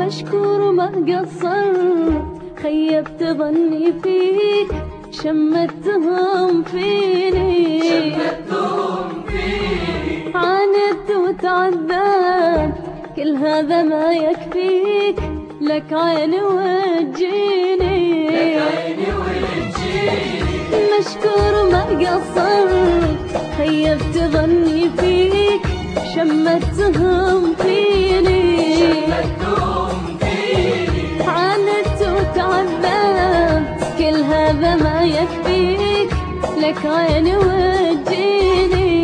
مشكور وما قصرت، خيبت ظني فيك شمتهم فيني، عاندت وتعذبت كل هذا ما يكفيك، لك عيني وتجيني، مشكور وما قصرت، خيبت ظني فيك شمتهم فيني، عاندت وتعذبت كل هذا ما يكفيك، لك عيني وتجيني،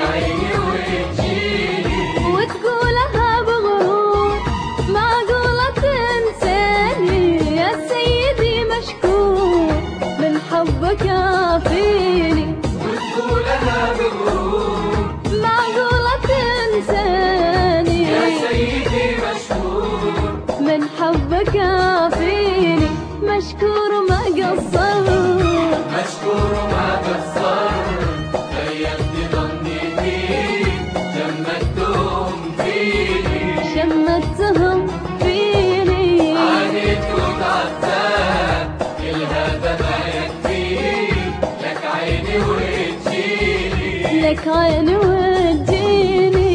وتقولها بغرور معقولة تنساني، يا سيدي مشكور من حبك كافيني، وتقولها بغرور معقولة تنساني، يا سيدي مشكور من حبك كافيني، مشكور وما قصرت، مشكور وما قصرت، خيبت ظني فيك جمدتهم فيني، شمتهم فيني، عانيت وتعذبت كل هذا ما يكفيك، لك عيني وتجيني، لك عيني وتجيني.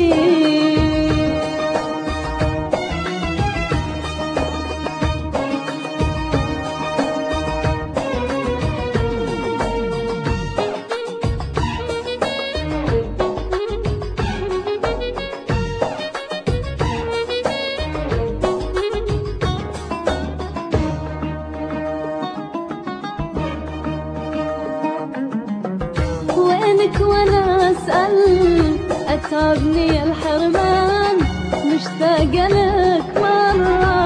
وينك وانا اسأل اتعبني الحرمان، مشتاقة لك مرة،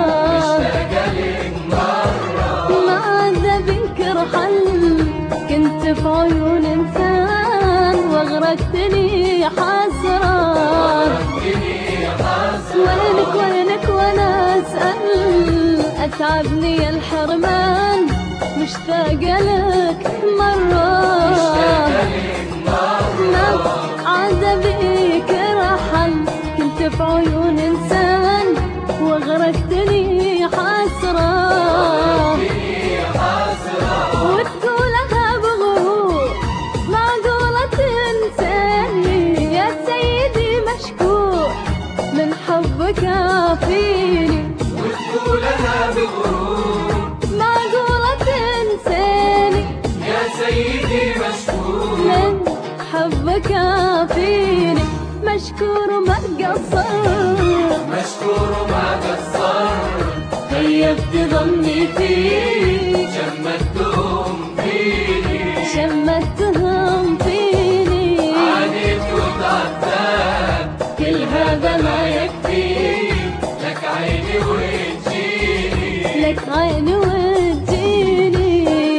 ما عذبك رحل، كنت في عيون انسان واغرقتني حسرة، وينك وانا اسأل اتعبني الحرمان، مشتاقة لك مرة، ما عاد بيك رحل، كنت في عيون انسان واغرقتني حسرة، وتقولها بغرور معقولة تنساني، يا سيدي مشكور من حبك كافيني، وتقولها بغرور معقولة تنساني، يا سيدي مشكور من حبك كافيني، مشكور وما قصرت، مشكور وما قصرت، خيبت ظني فيك جمدتهم فيني، شمتهم فيني، عانيت وتعذبت كل هذا ما يكفيك، لك عيني وتجيني، لك عيني وتجيني.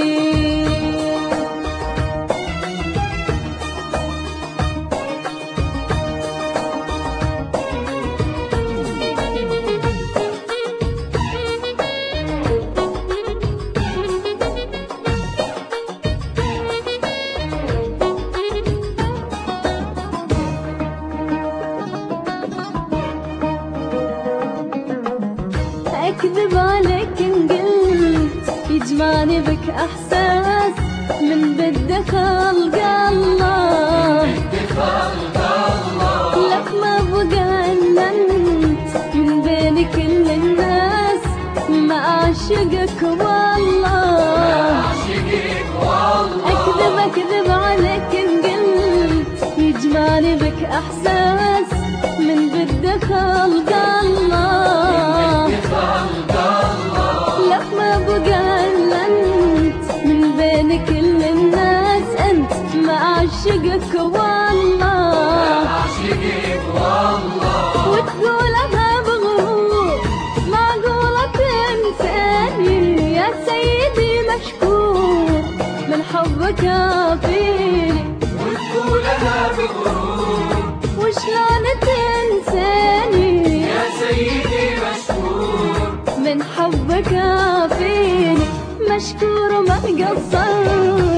أكذب عليك إن قلت يجمعني بك إحساس من بد خلق الله، لك ما بقى إلا أنت من بين كل الناس، ما أعشقك والله، أكذب عليك إن قلت يجمعني بك إحساس من بد خلق الله، لك ما بقى إلا أنت من بين كل الناس، أنت ما أعشقك والله، وتقولها بغرور معقولة تنساني، يا سيدي مشكور من حبك كافيني، وتقولها بغرور وشلون تنساني، يا سيدي مشكور من حبك كافيني، مشكور وما قصرت،